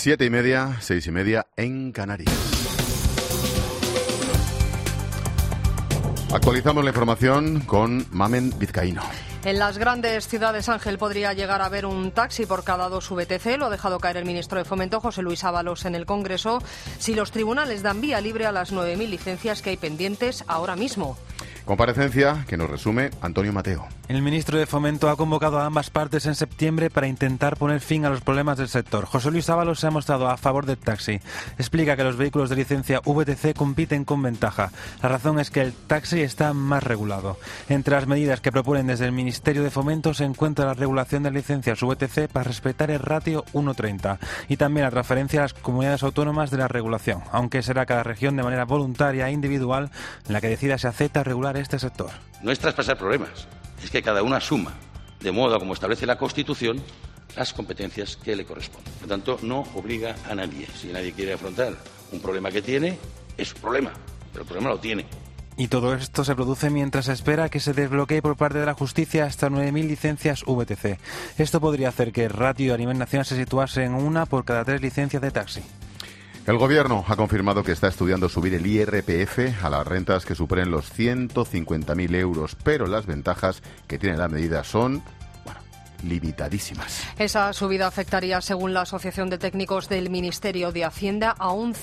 7:30, 6:30 en Canarias. Actualizamos la información con Mamen Vizcaíno. En las grandes ciudades, Ángel, podría llegar a haber un taxi por cada 2 VTC. Lo ha dejado caer el ministro de Fomento, José Luis Ábalos, en el Congreso, si los tribunales dan vía libre a las 9.000 licencias que hay pendientes ahora mismo. Comparecencia que nos resume Antonio Mateo. El ministro de Fomento ha convocado a ambas partes en septiembre para intentar poner fin a los problemas del sector. José Luis Ábalos se ha mostrado a favor del taxi. Explica que los vehículos de licencia VTC compiten con ventaja. La razón es que el taxi está más regulado. Entre las medidas que proponen desde el Ministerio de Fomento se encuentra la regulación de licencias VTC para respetar el ratio 1:30 y también la transferencia a las comunidades autónomas de la regulación, aunque será cada región de manera voluntaria e individual en la que decida si acepta regular este sector. No es traspasar problemas, es que cada uno asuma, de modo como establece la Constitución, las competencias que le corresponden. Por lo tanto, no obliga a nadie. Si nadie quiere afrontar un problema que tiene, es su problema, pero el problema lo tiene. Y todo esto se produce mientras se espera que se desbloquee por parte de la justicia hasta 9.000 licencias VTC. Esto podría hacer que el ratio a nivel nacional se situase en 1 por cada 3 licencias de taxi. El Gobierno ha confirmado que está estudiando subir el IRPF a las rentas que superen los 150.000 euros, pero las ventajas que tiene la medida son limitadísimas. Esa subida afectaría, según la Asociación de Técnicos del Ministerio de Hacienda, a un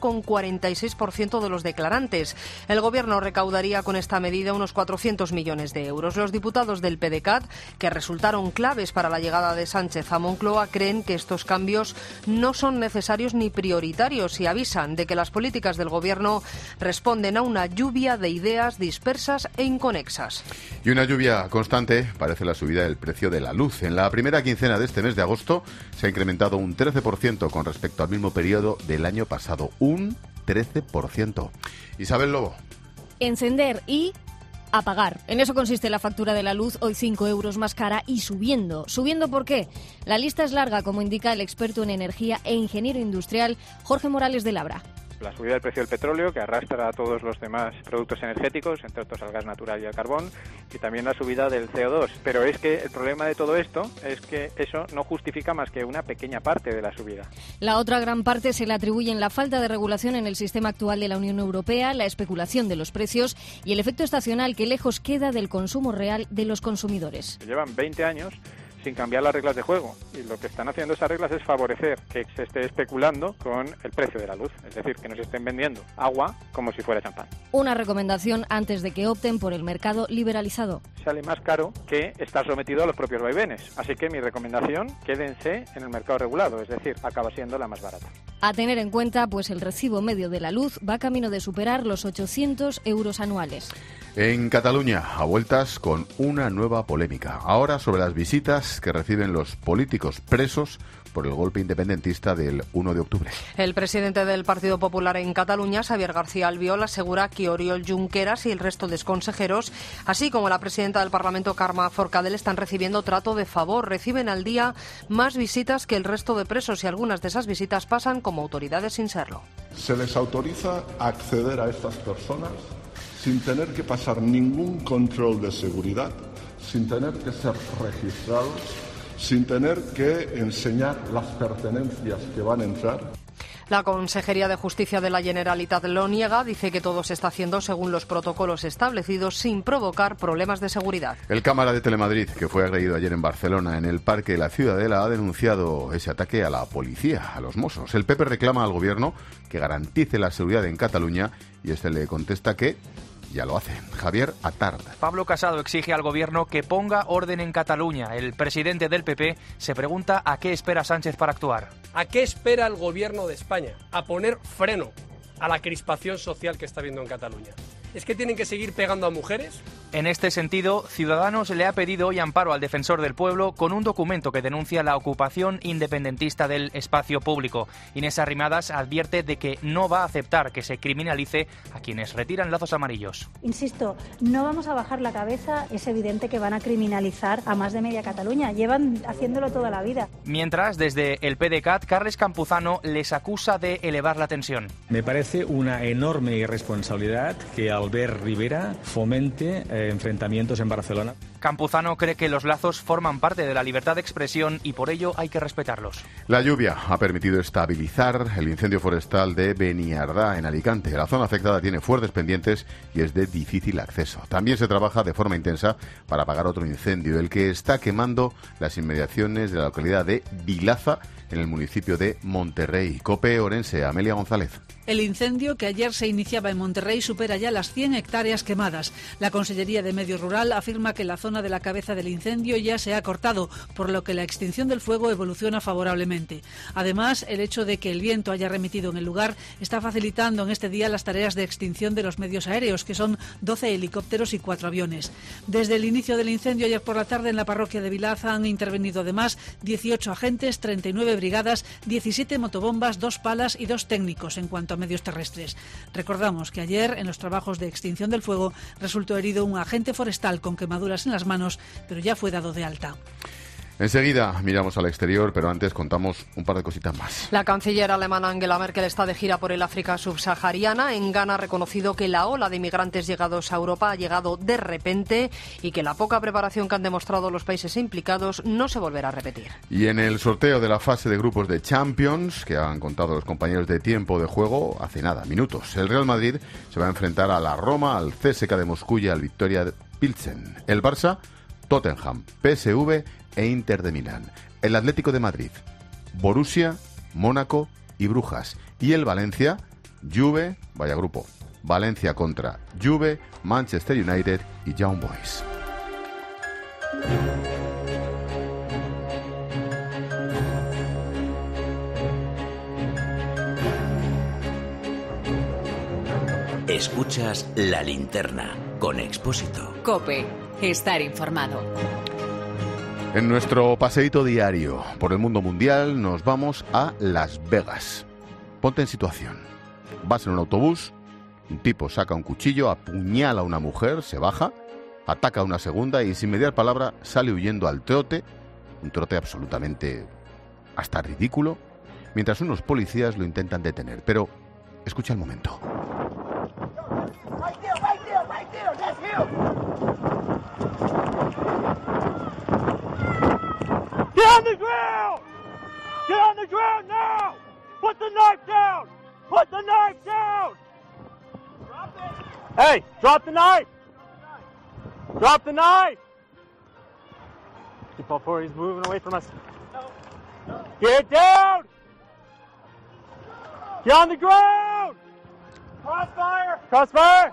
0,46% de los declarantes. El Gobierno recaudaría con esta medida unos 400 millones de euros. Los diputados del PDeCAT, que resultaron claves para la llegada de Sánchez a Moncloa, creen que estos cambios no son necesarios ni prioritarios y avisan de que las políticas del Gobierno responden a una lluvia de ideas dispersas e inconexas. Y una lluvia constante parece la subida del precio de la luz. En la primera quincena de este mes de agosto se ha incrementado un 13% con respecto al mismo periodo del año pasado. Un 13%. Isabel Lobo. Encender y apagar. En eso consiste la factura de la luz, hoy 5 euros más cara y subiendo. ¿Subiendo por qué? La lista es larga, como indica el experto en energía e ingeniero industrial Jorge Morales de Labra. La subida del precio del petróleo, que arrastra a todos los demás productos energéticos, entre otros al gas natural y al carbón, y también la subida del CO2. Pero es que el problema de todo esto es que eso no justifica más que una pequeña parte de la subida. La otra gran parte se le atribuyen la falta de regulación en el sistema actual de la Unión Europea, la especulación de los precios y el efecto estacional que lejos queda del consumo real de los consumidores. Llevan 20 años sin cambiar las reglas de juego, y lo que están haciendo esas reglas es favorecer que se esté especulando con el precio de la luz, es decir, que nos estén vendiendo agua como si fuera champán. Una recomendación antes de que opten por el mercado liberalizado. Sale más caro que estar sometido a los propios vaivenes, así que mi recomendación, quédense en el mercado regulado, es decir, acaba siendo la más barata. A tener en cuenta, pues el recibo medio de la luz va camino de superar los 800 euros anuales. En Cataluña, a vueltas con una nueva polémica. Ahora sobre las visitas que reciben los políticos presos por el golpe independentista del 1 de octubre. El presidente del Partido Popular en Cataluña, Xavier García Albiol, asegura que Oriol Junqueras y el resto de consejeros, así como la presidenta del Parlamento, Carme Forcadell, están recibiendo trato de favor. Reciben al día más visitas que el resto de presos y algunas de esas visitas pasan como autoridades sin serlo. Se les autoriza a acceder a estas personas sin tener que pasar ningún control de seguridad, sin tener que ser registrados, sin tener que enseñar las pertenencias que van a entrar. La Consejería de Justicia de la Generalitat lo niega, dice que todo se está haciendo según los protocolos establecidos sin provocar problemas de seguridad. El cámara de Telemadrid, que fue agredido ayer en Barcelona, en el Parque de la Ciudadela, ha denunciado ese ataque a la policía, a los Mossos. El PP reclama al Gobierno que garantice la seguridad en Cataluña y este le contesta que ya lo hace. Javier Atard. Pablo Casado exige al Gobierno que ponga orden en Cataluña. El presidente del PP se pregunta a qué espera Sánchez para actuar. ¿A qué espera el Gobierno de España? A poner freno a la crispación social que está habiendo en Cataluña. ¿Es que tienen que seguir pegando a mujeres? En este sentido, Ciudadanos le ha pedido hoy amparo al defensor del pueblo con un documento que denuncia la ocupación independentista del espacio público. Inés Arrimadas advierte de que no va a aceptar que se criminalice a quienes retiran lazos amarillos. Insisto, no vamos a bajar la cabeza. Es evidente que van a criminalizar a más de media Cataluña. Llevan haciéndolo toda la vida. Mientras, desde el PDeCAT, Carles Campuzano les acusa de elevar la tensión. Me parece una enorme irresponsabilidad que Albert Rivera fomente enfrentamientos en Barcelona. Campuzano cree que los lazos forman parte de la libertad de expresión y por ello hay que respetarlos. La lluvia ha permitido estabilizar el incendio forestal de Beniardá, en Alicante. La zona afectada tiene fuertes pendientes y es de difícil acceso. También se trabaja de forma intensa para apagar otro incendio, el que está quemando las inmediaciones de la localidad de Vilaza, en el municipio de Monterrey. COPE Orense, Amelia González. El incendio que ayer se iniciaba en Monterrey supera ya las 100 hectáreas quemadas. La Consellería de Medio Rural afirma que la zona de la cabeza del incendio ya se ha cortado, por lo que la extinción del fuego evoluciona favorablemente. Además, el hecho de que el viento haya remitido en el lugar está facilitando en este día las tareas de extinción de los medios aéreos, que son 12 helicópteros y 4 aviones. Desde el inicio del incendio ayer por la tarde en la parroquia de Vilaza han intervenido además 18 agentes, 39 brigadas, 17 motobombas, 2 palas y 2 técnicos en cuanto a medios terrestres. Recordamos que ayer, en los trabajos de extinción del fuego, resultó herido un agente forestal con quemaduras en las manos, pero ya fue dado de alta. Enseguida miramos al exterior, pero antes contamos un par de cositas más. La canciller alemana Angela Merkel está de gira por el África subsahariana. En Ghana ha reconocido que la ola de inmigrantes llegados a Europa ha llegado de repente y que la poca preparación que han demostrado los países implicados no se volverá a repetir. Y en el sorteo de la fase de grupos de Champions, que han contado los compañeros de tiempo de juego hace nada, minutos, el Real Madrid se va a enfrentar a la Roma, al CSKA de Moscú y al Victoria Pilsen. El Barça, Tottenham, PSV e Inter de Milán. El Atlético de Madrid, Borussia, Mónaco y Brujas. Y el Valencia, Juve, vaya grupo, Valencia contra Juve, Manchester United y Young Boys. Escuchas La Linterna con Expósito. COPE. Estar informado. En nuestro paseíto diario por el mundo mundial nos vamos a Las Vegas. Ponte en situación. Vas en un autobús, un tipo saca un cuchillo, apuñala a una mujer, se baja, ataca a una segunda y sin mediar palabra sale huyendo al trote, un trote absolutamente hasta ridículo, mientras unos policías lo intentan detener. Pero escucha el momento. Get on the ground! Get on the ground now! Put the knife down! Put the knife down! Drop it! Hey, drop the knife! Drop the knife! Keep all four, he's moving away from us. Get down! Get on the ground! Crossfire! Crossfire!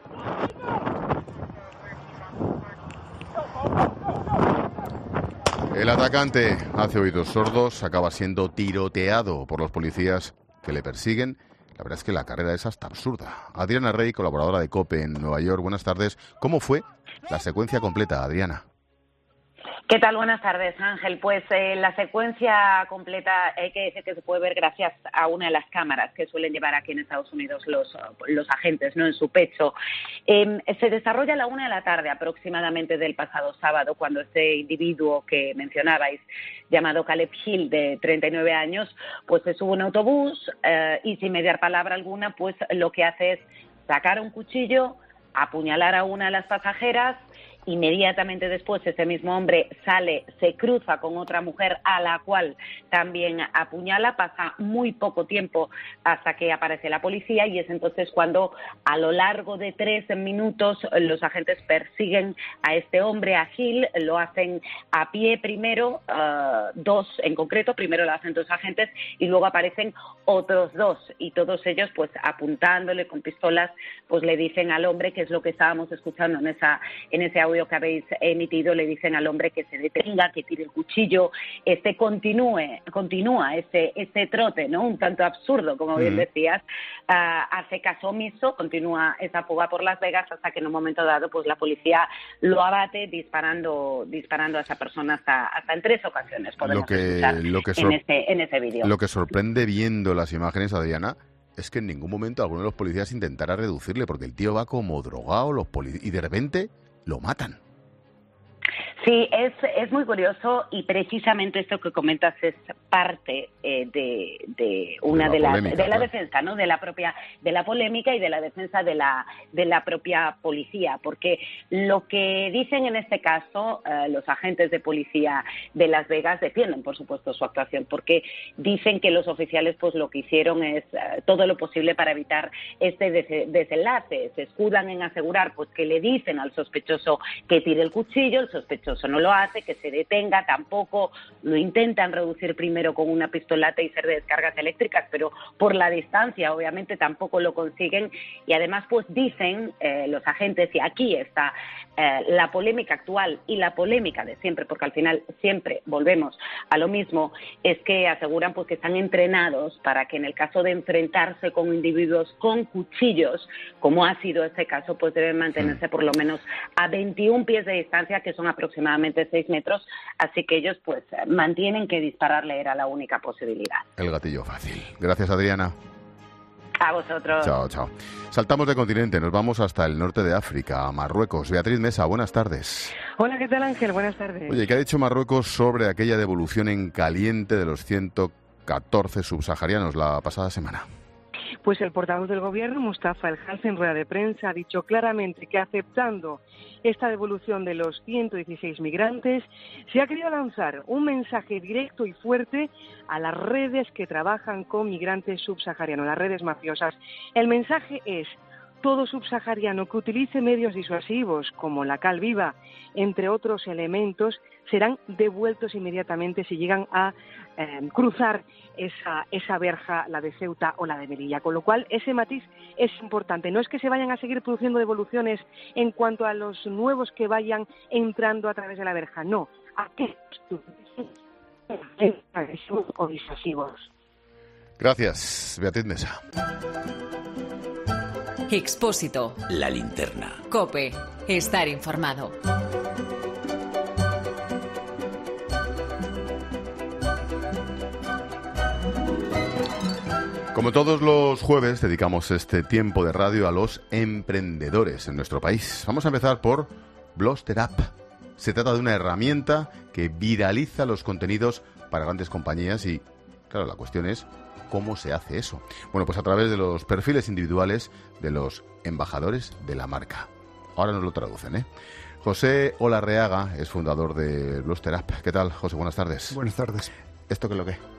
El atacante hace oídos sordos, acaba siendo tiroteado por los policías que le persiguen. La verdad es que la carrera es hasta absurda. Adriana Rey, colaboradora de COPE en Nueva York, buenas tardes. ¿Cómo fue la secuencia completa, Adriana? ¿Qué tal? Buenas tardes, Ángel. Pues la secuencia completa hay que decir que se puede ver gracias a una de las cámaras que suelen llevar aquí en Estados Unidos los agentes, ¿no?, en su pecho. Se desarrolla a la 1:00 p.m. aproximadamente del pasado sábado, cuando este individuo que mencionabais, llamado Caleb Hill, de 39 años, pues se sube a un autobús y sin mediar palabra alguna, pues lo que hace es sacar un cuchillo, apuñalar a una de las pasajeras. Inmediatamente después ese mismo hombre sale, se cruza con otra mujer a la cual también apuñala. Pasa muy poco tiempo hasta que aparece la policía y es entonces cuando a lo largo de 3 minutos los agentes persiguen a este hombre, a Hill. Lo hacen a pie primero, 2 en concreto. Primero lo hacen 2 agentes y luego aparecen otros 2 y todos ellos pues apuntándole con pistolas, pues le dicen al hombre, que es lo que estábamos escuchando en ese audio que habéis emitido, le dicen al hombre que se detenga, que tire el cuchillo, continúa ese trote, ¿no?, un tanto absurdo, como bien decías. Hace caso omiso, continúa esa fuga por Las Vegas hasta que en un momento dado pues la policía lo abate disparando a esa persona hasta en 3 ocasiones, podemos escuchar en ese vídeo. Lo que sorprende viendo las imágenes, Adriana, es que en ningún momento alguno de los policías intentara reducirle, porque el tío va como drogado, y de repente lo matan. Sí, es muy curioso y precisamente esto que comentas es parte de una de la defensa, ¿no? De la polémica y de la defensa de la propia policía, porque lo que dicen en este caso los agentes de policía de Las Vegas defienden, por supuesto, su actuación, porque dicen que los oficiales pues lo que hicieron es todo lo posible para evitar este desenlace. Se escudan en asegurar pues que le dicen al sospechoso que tire el cuchillo, el sospechoso no lo hace, que se detenga, tampoco lo intentan reducir primero con una pistola taser de descargas eléctricas, pero por la distancia obviamente tampoco lo consiguen, y además pues dicen los agentes, y aquí está la polémica actual y la polémica de siempre, porque al final siempre volvemos a lo mismo, es que aseguran pues que están entrenados para que en el caso de enfrentarse con individuos con cuchillos, como ha sido este caso, pues deben mantenerse por lo menos a 21 pies de distancia, que son aproximadamente 6 metros, así que ellos pues mantienen que dispararle era la única posibilidad. El gatillo fácil. Gracias, Adriana. A vosotros. Chao, chao. Saltamos de continente, nos vamos hasta el norte de África, a Marruecos. Beatriz Mesa, buenas tardes. Hola, ¿qué tal, Ángel? Buenas tardes. Oye, ¿qué ha dicho Marruecos sobre aquella devolución en caliente de los 114 subsaharianos la pasada semana? Pues el portavoz del gobierno, Mustafa El Half, en rueda de prensa ha dicho claramente que aceptando esta devolución de los 116 migrantes, se ha querido lanzar un mensaje directo y fuerte a las redes que trabajan con migrantes subsaharianos, las redes mafiosas. El mensaje es: todo subsahariano que utilice medios disuasivos como la cal viva, entre otros elementos, serán devueltos inmediatamente si llegan a cruzar esa verja, la de Ceuta o la de Melilla. Con lo cual, ese matiz es importante. No es que se vayan a seguir produciendo devoluciones en cuanto a los nuevos que vayan entrando a través de la verja. No, aquellos agresivos o disuasivos. Gracias, Beatriz Mesa. Expósito. La linterna. COPE. Estar informado. Como todos los jueves, dedicamos este tiempo de radio a los emprendedores en nuestro país. Vamos a empezar por Bloster App. Se trata de una herramienta que viraliza los contenidos para grandes compañías y, claro, la cuestión es ¿cómo se hace eso? Bueno, pues a través de los perfiles individuales de los embajadores de la marca. Ahora nos lo traducen, ¿eh? José Olarreaga es fundador de Bloster App. ¿Qué tal, José? Buenas tardes. Buenas tardes. ¿Esto qué es lo que es?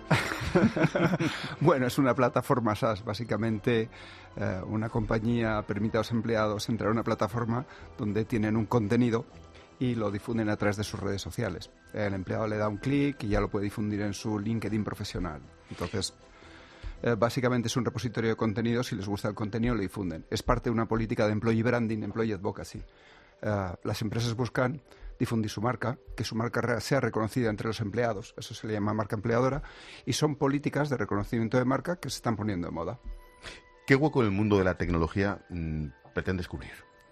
Bueno, es una plataforma SaaS. Básicamente, una compañía permite a los empleados entrar a una plataforma donde tienen un contenido y lo difunden a través de sus redes sociales. El empleado le da un clic y ya lo puede difundir en su LinkedIn profesional. Entonces, básicamente es un repositorio de contenido. Si les gusta el contenido, lo difunden. Es parte de una política de employee branding, employee advocacy. Las empresas buscan difundir su marca, que su marca sea reconocida entre los empleados, eso se le llama marca empleadora, y son políticas de reconocimiento de marca que se están poniendo de moda. ¿Qué hueco en el mundo de la tecnología pretendes cubrir?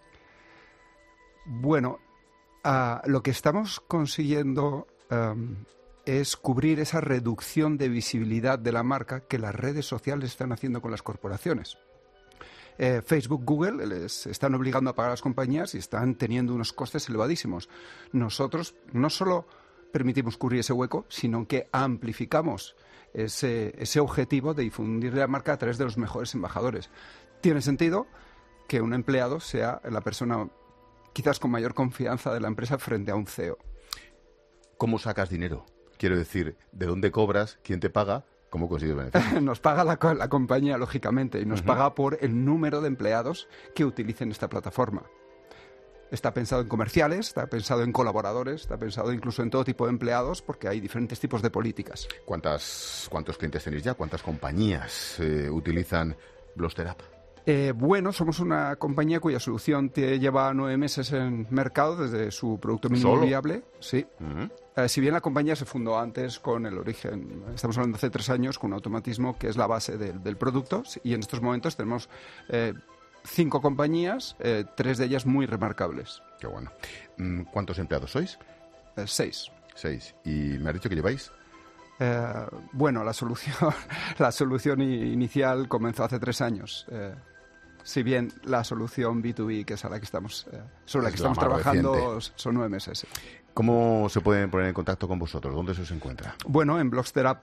Bueno, lo que estamos consiguiendo es cubrir esa reducción de visibilidad de la marca que las redes sociales están haciendo con las corporaciones. Facebook, Google les están obligando a pagar a las compañías y están teniendo unos costes elevadísimos. Nosotros no solo permitimos cubrir ese hueco, sino que amplificamos ese objetivo de difundir la marca a través de los mejores embajadores. Tiene sentido que un empleado sea la persona quizás con mayor confianza de la empresa frente a un CEO. ¿Cómo sacas dinero? Quiero decir, ¿de dónde cobras? ¿Quién te paga? ¿Cómo consigues beneficios? Nos paga la compañía, lógicamente, y nos paga por el número de empleados que utilicen esta plataforma. Está pensado en comerciales, está pensado en colaboradores, está pensado incluso en todo tipo de empleados, porque hay diferentes tipos de políticas. ¿Cuántos clientes tenéis ya? ¿Cuántas compañías utilizan Bloster App? Bueno, somos una compañía cuya solución lleva 9 meses en mercado desde su producto mínimo viable. Sí. Si bien la compañía se fundó antes con el origen, estamos hablando de hace 3 años, con un automatismo que es la base del producto, y en estos momentos tenemos 5 compañías, 3 de ellas muy remarcables. Qué bueno. ¿Cuántos empleados sois? 6. 6. ¿Y me has dicho que lleváis? Bueno, la solución inicial comenzó hace 3 años. Si bien la solución B2B, que es a la que estamos, sobre la que estamos trabajando, son 9 meses. ¿Cómo se pueden poner en contacto con vosotros? ¿Dónde se os encuentra? Bueno, en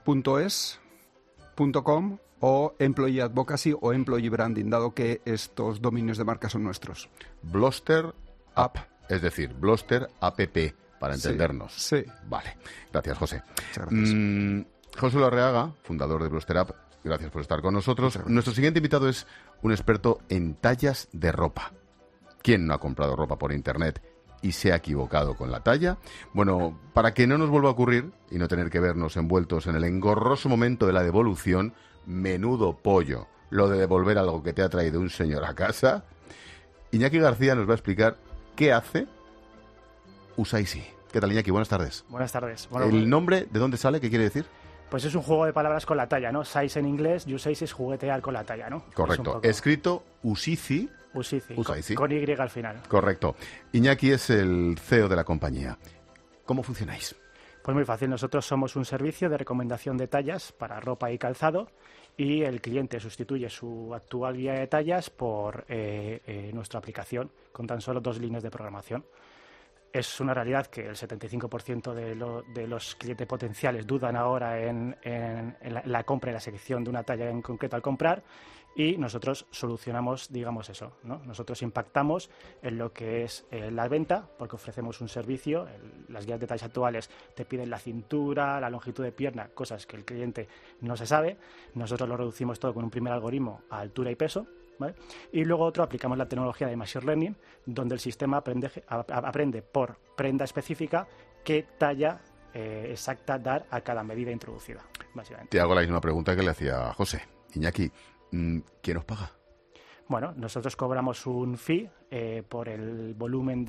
blogsterapp.es.com o Employee Advocacy o Employee Branding, dado que estos dominios de marca son nuestros. Bloster App, es decir, Bloster App, para entendernos. Sí. Vale. Gracias, José. Muchas gracias. José Larreaga, fundador de Bloster App, gracias por estar con nosotros. Nuestro siguiente invitado es un experto en tallas de ropa. ¿Quién no ha comprado ropa por internet y se ha equivocado con la talla? Bueno, para que no nos vuelva a ocurrir y no tener que vernos envueltos en el engorroso momento de la devolución, menudo pollo, lo de devolver algo que te ha traído un señor a casa, Iñaki García nos va a explicar qué hace Usaisi. ¿Qué tal, Iñaki? Buenas tardes. Buenas tardes. Bueno, ¿El nombre de dónde sale? ¿Qué quiere decir? Pues es un juego de palabras con la talla, ¿no? Size en inglés, Usaisi es juguetear con la talla, ¿no? Correcto. Escrito Usaisi. Usaisi, con Y al final. Correcto. Iñaki es el CEO de la compañía. ¿Cómo funcionáis? Pues muy fácil. Nosotros somos un servicio de recomendación de tallas para ropa y calzado y el cliente sustituye su actual guía de tallas por nuestra aplicación con tan solo 2 líneas de programación. Es una realidad que el 75% de los clientes potenciales dudan ahora en la compra y la selección de una talla en concreto al comprar, y nosotros solucionamos, digamos, eso, ¿no? Nosotros impactamos en lo que es la venta, porque ofrecemos un servicio. Las guías de tallas actuales te piden la cintura, la longitud de pierna, cosas que el cliente no se sabe. Nosotros lo reducimos todo con un primer algoritmo a altura y peso, ¿vale? Y luego aplicamos la tecnología de Machine Learning, donde el sistema aprende por prenda específica qué talla exacta dar a cada medida introducida, básicamente. Te hago la misma pregunta que le hacía a José. Iñaki, ¿quién os paga? Bueno, nosotros cobramos un fee por el volumen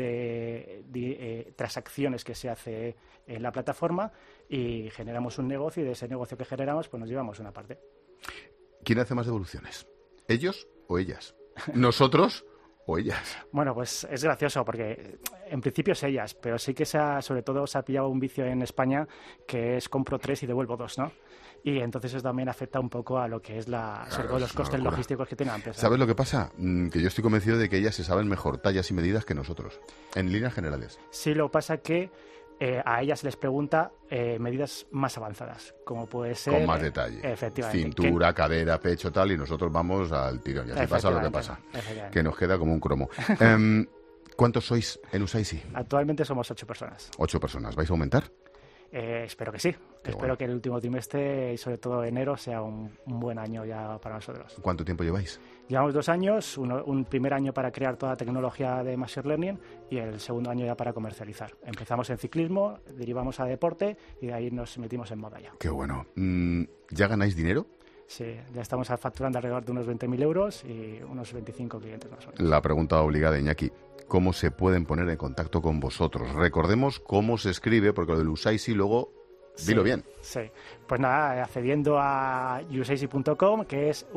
de transacciones que se hace en la plataforma y generamos un negocio, y de ese negocio que generamos pues nos llevamos una parte. ¿Quién hace más devoluciones? ¿Ellos o ellas? ¿Nosotros o ellas? Bueno, pues es gracioso porque en principio es ellas, pero sí que sobre todo se ha pillado un vicio en España que es compro 3 y devuelvo 2, ¿no? Y entonces eso también afecta un poco a lo que es sobre todo los costes logísticos que tiene la empresa. ¿Sabes lo que pasa? Que yo estoy convencido de que ellas se saben mejor tallas y medidas que nosotros, en líneas generales. Sí, lo que pasa que a ellas se les pregunta medidas más avanzadas, como puede ser... Con más detalle. Efectivamente. Cintura, cadera, pecho, tal, y nosotros vamos al tirón. Y así pasa lo que pasa, que nos queda como un cromo. ¿Cuántos sois en Usaisi? Actualmente somos 8 personas. 8 personas. ¿Vais a aumentar? Espero que sí. Espero bueno. que el último trimestre y sobre todo enero sea un buen año ya para nosotros. ¿Cuánto tiempo lleváis? Llevamos 2 años, un primer año para crear toda la tecnología de Machine Learning y el segundo año ya para comercializar. Empezamos en ciclismo, derivamos a deporte y de ahí nos metimos en moda ya. Qué bueno. ¿Ya ganáis dinero? Sí, ya estamos facturando alrededor de unos 20.000 euros y unos 25 clientes más o menos. La pregunta obligada, Iñaki. ¿Cómo se pueden poner en contacto con vosotros? Recordemos cómo se escribe, porque lo del Usaisi luego, dilo bien. Sí, pues nada, accediendo a usaisi.com, que es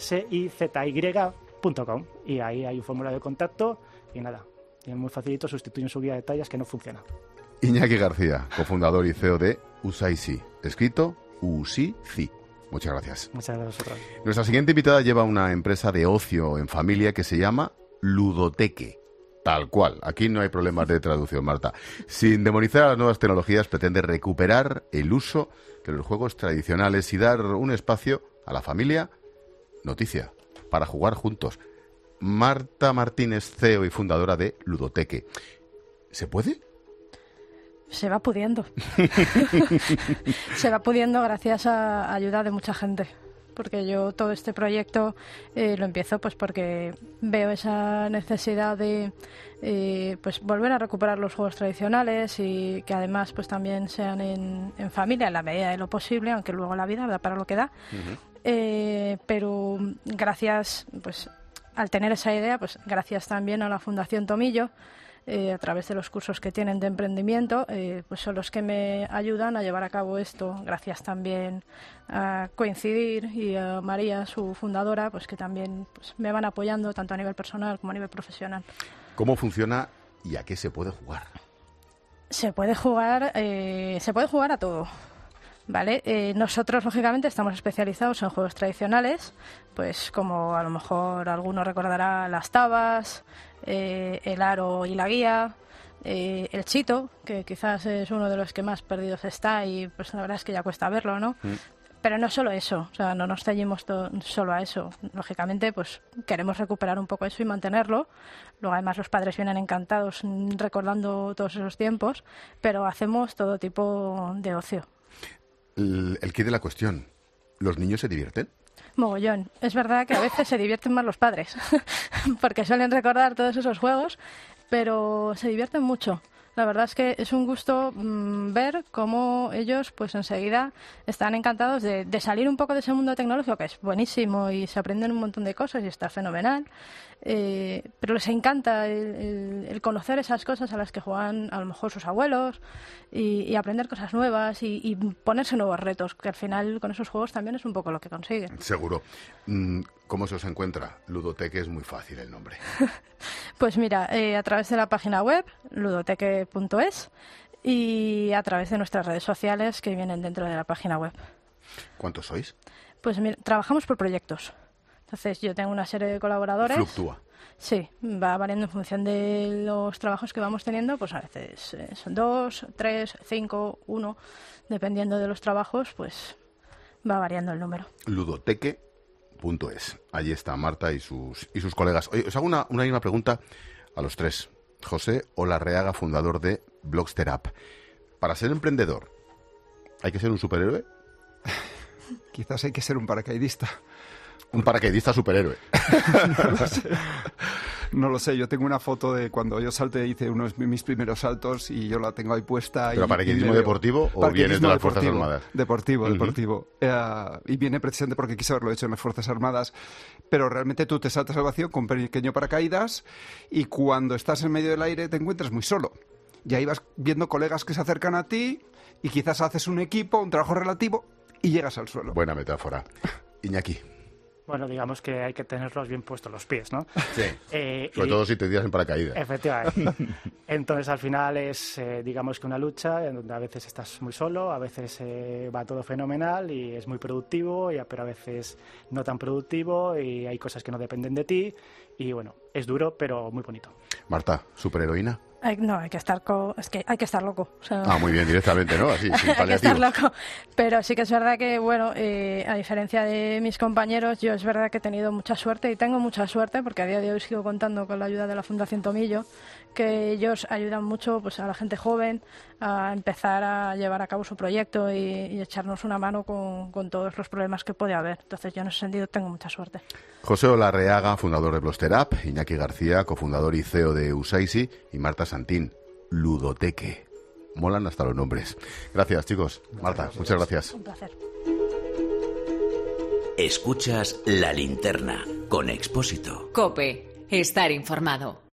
usizy.com, y ahí hay un formulario de contacto y nada, y muy facilito, sustituyen su guía de tallas que no funciona. Iñaki García, cofundador y CEO de Usaisi, escrito Usici. Muchas gracias. Muchas gracias a vosotros. Nuestra siguiente invitada lleva una empresa de ocio en familia que se llama Ludoteque. Tal cual. Aquí no hay problemas de traducción, Marta. Sin demonizar a las nuevas tecnologías, pretende recuperar el uso de los juegos tradicionales y dar un espacio a la familia, noticia, para jugar juntos. Marta Martínez, CEO y fundadora de Ludoteque. ¿Se puede? Se va pudiendo. Se va pudiendo gracias a ayuda de mucha gente. Porque yo todo este proyecto lo empiezo pues porque veo esa necesidad de pues volver a recuperar los juegos tradicionales y que además pues también sean en familia en la medida de lo posible, aunque luego la vida da para lo que da. Pero gracias pues al tener esa idea, pues gracias también a la Fundación Tomillo, a través de los cursos que tienen de emprendimiento, pues son los que me ayudan a llevar a cabo esto. Gracias también a Coincidir y a María, su fundadora, pues que también pues, me van apoyando tanto a nivel personal como a nivel profesional. ¿Cómo funciona y a qué se puede jugar? Se puede jugar a todo. ¿Vale? Nosotros, lógicamente, estamos especializados en juegos tradicionales, pues como a lo mejor alguno recordará las tabas, el aro y la guía, el Chito, que quizás es uno de los que más perdidos está y pues la verdad es que ya cuesta verlo, ¿no? Pero no solo eso, o sea, no nos ceñimos solo a eso. Lógicamente, pues queremos recuperar un poco eso y mantenerlo. Luego, además, los padres vienen encantados recordando todos esos tiempos, pero hacemos todo tipo de ocio. El quid de la cuestión, ¿los niños se divierten? Mogollón. Es verdad que a veces se divierten más los padres, porque suelen recordar todos esos juegos, pero se divierten mucho. La verdad es que es un gusto ver cómo ellos pues enseguida están encantados de salir un poco de ese mundo tecnológico, que es buenísimo y se aprenden un montón de cosas y está fenomenal, pero les encanta el conocer esas cosas a las que juegan a lo mejor sus abuelos y aprender cosas nuevas y ponerse nuevos retos, que al final con esos juegos también es un poco lo que consiguen. Seguro. ¿Cómo se os encuentra? Ludoteque es muy fácil el nombre. Pues mira, a través de la página web, ludoteque.es, y a través de nuestras redes sociales que vienen dentro de la página web. ¿Cuántos sois? Pues mira, trabajamos por proyectos. Entonces yo tengo una serie de colaboradores. ¿Fluctúa? Sí, va variando en función de los trabajos que vamos teniendo, pues a veces son 2, 3, 5, 1, dependiendo de los trabajos, pues va variando el número. Ludoteque.es. Allí está Marta y sus colegas. Oye, os hago una misma pregunta a los tres. José Olarreaga, fundador de Blogster App. Para ser emprendedor, ¿hay que ser un superhéroe? Quizás hay que ser un paracaidista. Un paracaidista superhéroe. No lo sé, yo tengo una foto de cuando yo salté, hice unos de mis primeros saltos y yo la tengo ahí puesta. ¿Pero paracaidismo deportivo o vienes de las Fuerzas Armadas? Deportivo. Y viene precisamente porque quise haberlo hecho en las Fuerzas Armadas. Pero realmente tú te saltas al vacío con pequeño paracaídas y cuando estás en medio del aire te encuentras muy solo. Y ahí vas viendo colegas que se acercan a ti y quizás haces un equipo, un trabajo relativo y llegas al suelo. Buena metáfora. Iñaki. Bueno, digamos que hay que tenerlos bien puestos los pies, ¿no? Sí, sobre todo si te tiras en paracaídas. Efectivamente. Entonces, al final es, digamos que una lucha en donde a veces estás muy solo, a veces va todo fenomenal y es muy productivo, pero a veces no tan productivo y hay cosas que no dependen de ti y, bueno, es duro, pero muy bonito. Marta, ¿superheroína? No, hay que estar hay que estar loco. O sea, muy bien, directamente, ¿no? Así, sin paliativos. Hay que estar loco. Pero sí que es verdad que, bueno, a diferencia de mis compañeros, yo es verdad que he tenido mucha suerte y tengo mucha suerte porque a día de hoy sigo contando con la ayuda de la Fundación Tomillo, que ellos ayudan mucho pues a la gente joven a empezar a llevar a cabo su proyecto y echarnos una mano con todos los problemas que puede haber. Entonces yo en ese sentido tengo mucha suerte. José Olarreaga, fundador de Blogster App, Iñaki García, cofundador y CEO de Usaisi, y Marta Santín, Ludoteque. Molan hasta los nombres. Gracias, chicos. Marta, muchas gracias. Un placer. Escuchas La Linterna con Expósito. COPE. Estar informado.